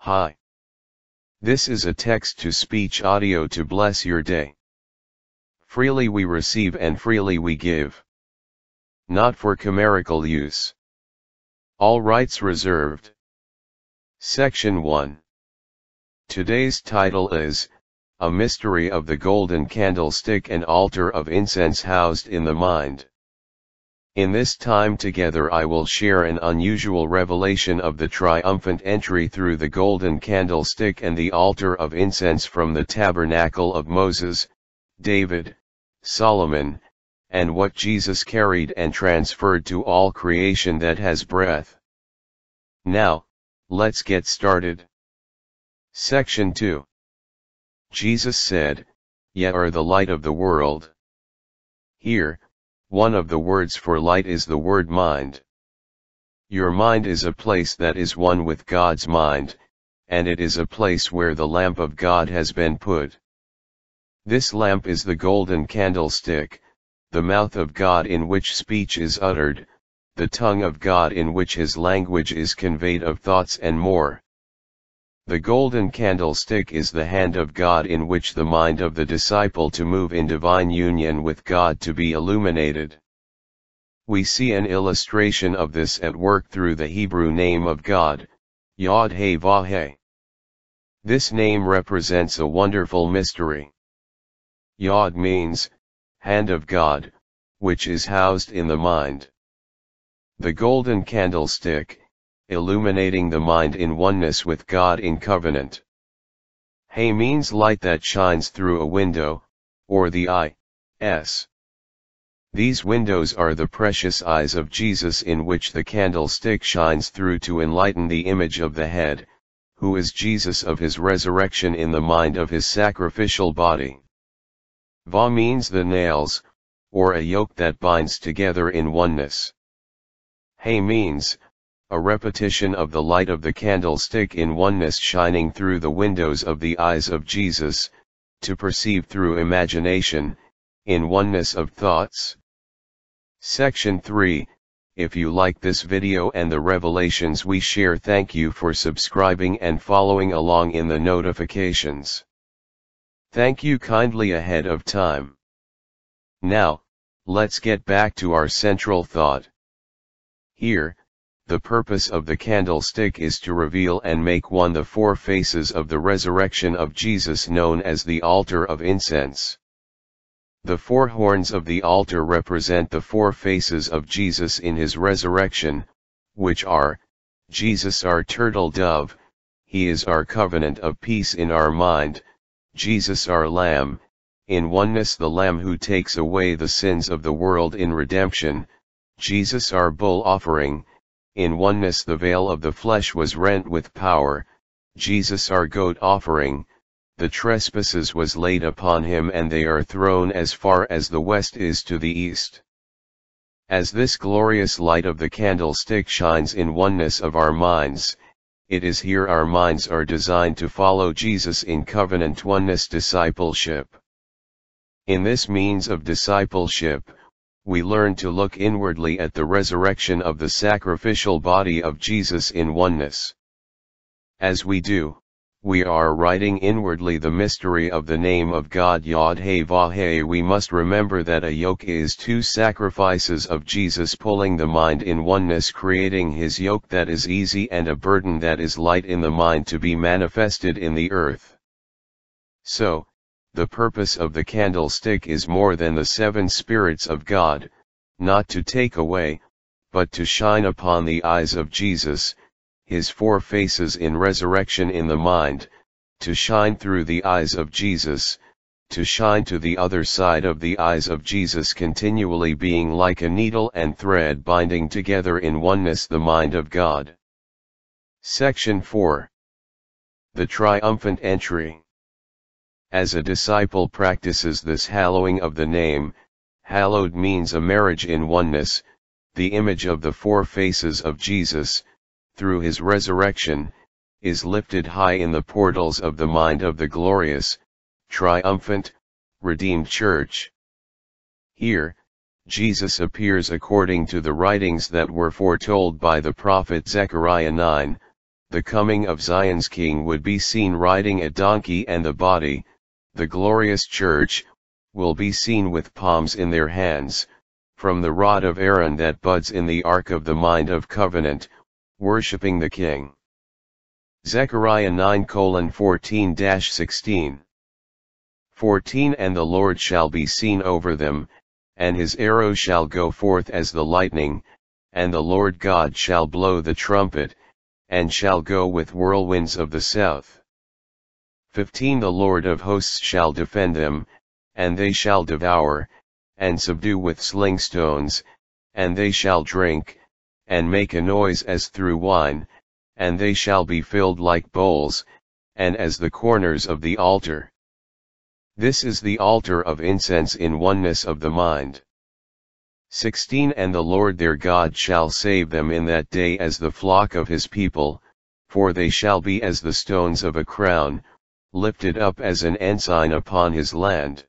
Hi. This is a text-to-speech audio to bless your day. Freely we receive and freely we give. Not for chimerical use. All rights reserved. Section 1. Today's title is, A Mystery of the Golden Candlestick and Altar of Incense Housed in the Mind. In this time together I will share an unusual revelation of the triumphant entry through the golden candlestick and the altar of incense from the tabernacle of Moses, David, Solomon, and what Jesus carried and transferred to all creation that has breath. Now, let's get started. Section 2. Jesus said, "Ye are the light of the world." Here, one of the words for light is the word mind. Your mind is a place that is one with God's mind, and it is a place where the lamp of God has been put. This lamp is the golden candlestick, the mouth of God in which speech is uttered, the tongue of God in which his language is conveyed of thoughts and more. The golden candlestick is the hand of God in which the mind of the disciple to move in divine union with God to be illuminated. We see an illustration of this at work through the Hebrew name of God, Yod-Heh-Vah-Heh. This name represents a wonderful mystery. Yod means, hand of God, which is housed in the mind. The golden candlestick, illuminating the mind in oneness with God in covenant. Heh means light that shines through a window, or the eyes. These windows are the precious eyes of Jesus in which the candlestick shines through to enlighten the image of the head, who is Jesus of his resurrection in the mind of his sacrificial body. Vah means the nails, or a yoke that binds together in oneness. Heh means, a repetition of the light of the candlestick in oneness shining through the windows of the eyes of Jesus, to perceive through imagination, in oneness of thoughts. Section 3, if you like this video and the revelations we share, thank you for subscribing and following along in the notifications. Thank you kindly ahead of time. Now, let's get back to our central thought. Here, the purpose of the candlestick is to reveal and make one the four faces of the resurrection of Jesus known as the altar of incense. The four horns of the altar represent the four faces of Jesus in his resurrection, which are, Jesus our turtle dove, he is our covenant of peace in our mind, Jesus our Lamb, in oneness the Lamb who takes away the sins of the world in redemption, Jesus our bull offering, in oneness the veil of the flesh was rent with power, Jesus our goat offering, the trespasses was laid upon him and they are thrown as far as the west is to the east. As this glorious light of the candlestick shines in oneness of our minds, it is here our minds are designed to follow Jesus in covenant oneness discipleship. In this means of discipleship, we learn to look inwardly at the resurrection of the sacrificial body of Jesus in oneness. As we do, we are writing inwardly the mystery of the name of God Yod-Heh-Vah-Heh. We must remember that a yoke is two sacrifices of Jesus pulling the mind in oneness, creating his yoke that is easy and a burden that is light in the mind to be manifested in the earth. So, the purpose of the candlestick is more than the seven spirits of God, not to take away, but to shine upon the eyes of Jesus, his four faces in resurrection in the mind, to shine through the eyes of Jesus, to shine to the other side of the eyes of Jesus, continually being like a needle and thread binding together in oneness the mind of God. Section 4. The Triumphant Entry. As a disciple practices this hallowing of the name, hallowed means a marriage in oneness, the image of the four faces of Jesus, through his resurrection, is lifted high in the portals of the mind of the glorious, triumphant, redeemed church. Here, Jesus appears according to the writings that were foretold by the prophet Zechariah 9, the coming of Zion's king would be seen riding a donkey, and the body, the glorious church, will be seen with palms in their hands, from the rod of Aaron that buds in the ark of the mind of covenant, worshipping the king. Zechariah 9:14-16. 14 And the Lord shall be seen over them, and his arrow shall go forth as the lightning, and the Lord God shall blow the trumpet, and shall go with whirlwinds of the south. 15 The Lord of hosts shall defend them, and they shall devour, and subdue with sling stones, and they shall drink, and make a noise as through wine, and they shall be filled like bowls, and as the corners of the altar. This is the altar of incense in oneness of the mind. 16 And the Lord their God shall save them in that day as the flock of his people, for they shall be as the stones of a crown, lifted up as an ensign upon his land.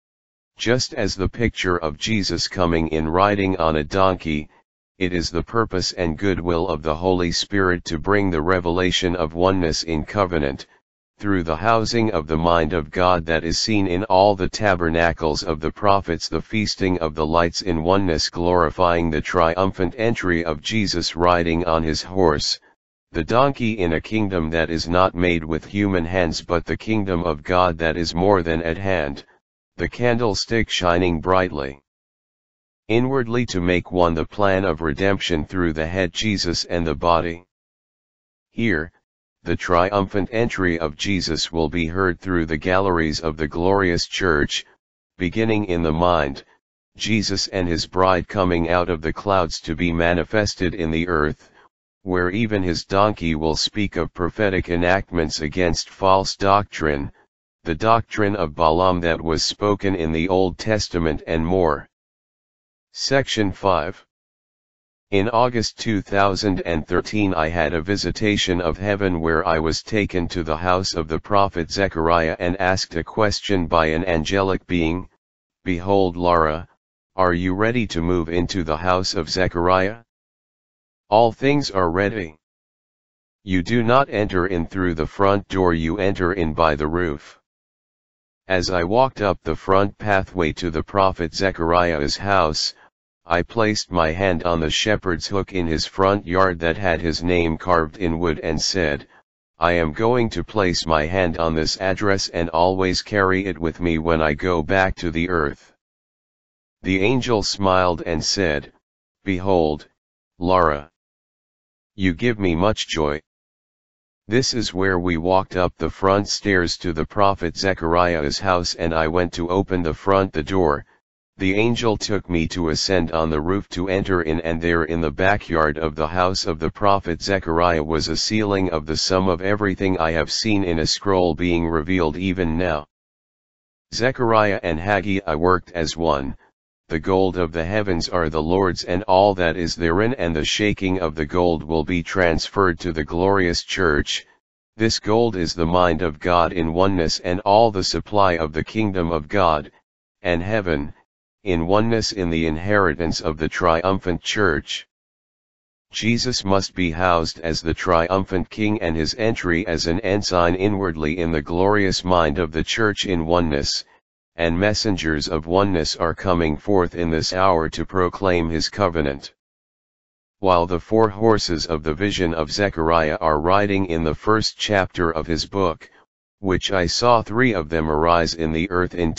Just as the picture of Jesus coming in riding on a donkey, it is the purpose and goodwill of the Holy Spirit to bring the revelation of oneness in covenant, through the housing of the mind of God that is seen in all the tabernacles of the prophets, the feasting of the lights in oneness glorifying the triumphant entry of Jesus riding on his horse, the donkey in a kingdom that is not made with human hands but the kingdom of God that is more than at hand, the candlestick shining brightly inwardly to make one the plan of redemption through the head Jesus and the body. Here, the triumphant entry of Jesus will be heard through the galleries of the glorious church, beginning in the mind, Jesus and his bride coming out of the clouds to be manifested in the earth, where even his donkey will speak of prophetic enactments against false doctrine, the doctrine of Balaam that was spoken in the Old Testament and more. Section 5. In August 2013 I had a visitation of heaven where I was taken to the house of the prophet Zechariah and asked a question by an angelic being. Behold, Laura, are you ready to move into the house of Zechariah? All things are ready. You do not enter in through the front door, you enter in by the roof. As I walked up the front pathway to the prophet Zechariah's house, I placed my hand on the shepherd's hook in his front yard that had his name carved in wood and said, I am going to place my hand on this address and always carry it with me when I go back to the earth. The angel smiled and said, Behold, Laura, you give me much joy. This is where we walked up the front stairs to the prophet Zechariah's house, and I went to open the door. The angel took me to ascend on the roof to enter in, and there in the backyard of the house of the prophet Zechariah was a sealing of the sum of everything I have seen in a scroll being revealed even now. Zechariah and Haggai worked as one. The gold of the heavens are the Lord's and all that is therein, and the shaking of the gold will be transferred to the glorious church. This gold is the mind of God in oneness, and all the supply of the kingdom of God, and heaven, in oneness in the inheritance of the triumphant church. Jesus must be housed as the triumphant king, and his entry as an ensign inwardly in the glorious mind of the church in oneness, and messengers of oneness are coming forth in this hour to proclaim his covenant. While the 4 horses of the vision of Zechariah are riding in the first chapter of his book, which I saw 3 of them arise in the earth in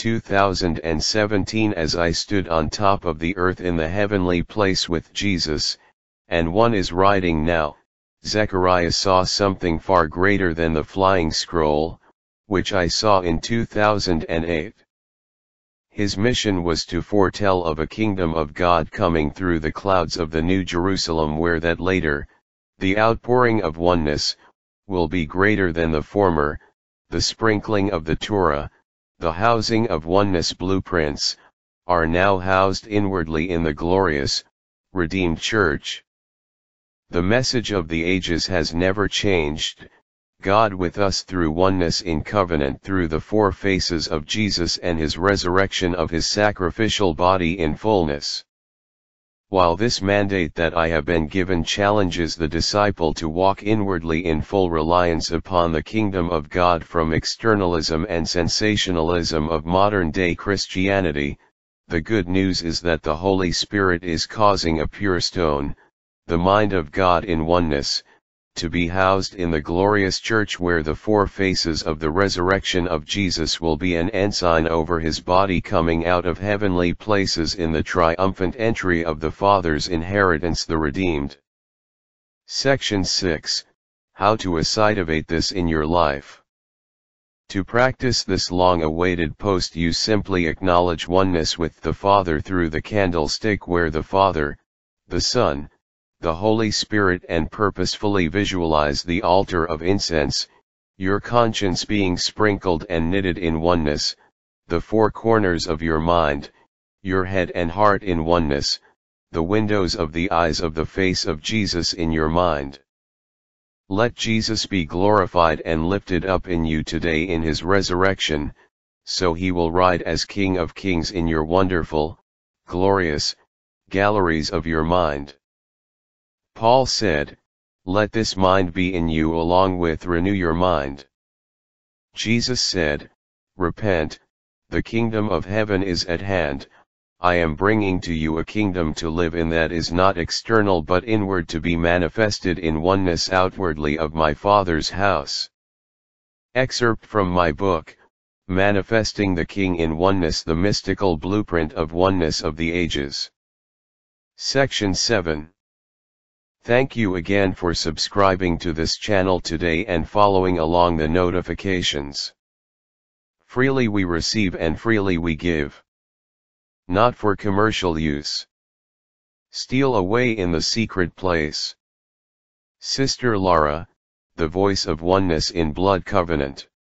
2017 as I stood on top of the earth in the heavenly place with Jesus, and 1 is riding now, Zechariah saw something far greater than the flying scroll, which I saw in 2008. His mission was to foretell of a kingdom of God coming through the clouds of the New Jerusalem, where that later, the outpouring of oneness, will be greater than the former. The sprinkling of the Torah, the housing of oneness blueprints, are now housed inwardly in the glorious, redeemed church. The message of the ages has never changed, God with us through oneness in covenant through the 4 faces of Jesus and his resurrection of his sacrificial body in fullness. While this mandate that I have been given challenges the disciple to walk inwardly in full reliance upon the kingdom of God from externalism and sensationalism of modern-day Christianity, the good news is that the Holy Spirit is causing a pure stone, the mind of God in oneness, to be housed in the glorious church where the four faces of the resurrection of Jesus will be an ensign over his body coming out of heavenly places in the triumphant entry of the Father's inheritance the redeemed. Section 6, How to activate this in your life. To practice this long-awaited post you simply acknowledge oneness with the Father through the candlestick where the Father, the Son, the Holy Spirit and purposefully visualize the altar of incense, your conscience being sprinkled and knitted in oneness, the four corners of your mind, your head and heart in oneness, the windows of the eyes of the face of Jesus in your mind. Let Jesus be glorified and lifted up in you today in his resurrection, so he will ride as King of Kings in your wonderful, glorious, galleries of your mind. Paul said, "Let this mind be in you along with renew your mind." Jesus said, "Repent, the kingdom of heaven is at hand, I am bringing to you a kingdom to live in that is not external but inward to be manifested in oneness outwardly of my Father's house." Excerpt from my book, Manifesting the King in Oneness, the Mystical Blueprint of Oneness of the Ages. Section 7. Thank you again for subscribing to this channel today and following along the notifications. Freely we receive and freely we give. Not for commercial use. Steal away in the secret place. Sister Laura, the voice of oneness in blood covenant.